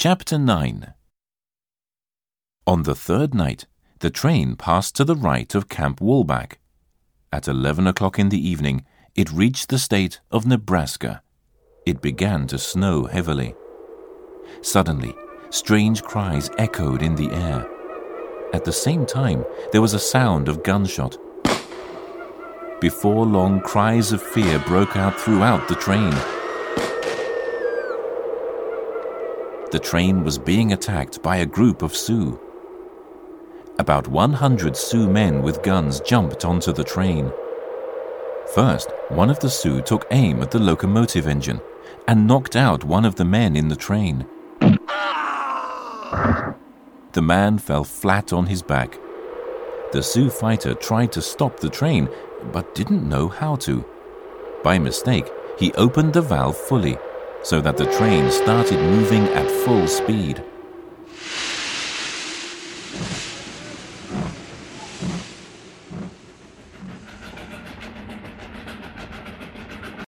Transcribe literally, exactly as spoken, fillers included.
Chapter nine. On the third night, the train passed to the right of Camp Woolback. At eleven o'clock in the evening, it reached the state of Nebraska. It began to snow heavily. Suddenly, strange cries echoed in the air. At the same time, there was a sound of gunshot. Before long, cries of fear broke out throughout the train. The train was being attacked by a group of Sioux. About one hundred Sioux men with guns jumped onto the train. First, one of the Sioux took aim at the locomotive engine and knocked out one of the men in the train. The man fell flat on his back. The Sioux fighter tried to stop the train, but didn't know how to. By mistake, he opened the valve fully, so that the train started moving at full speed.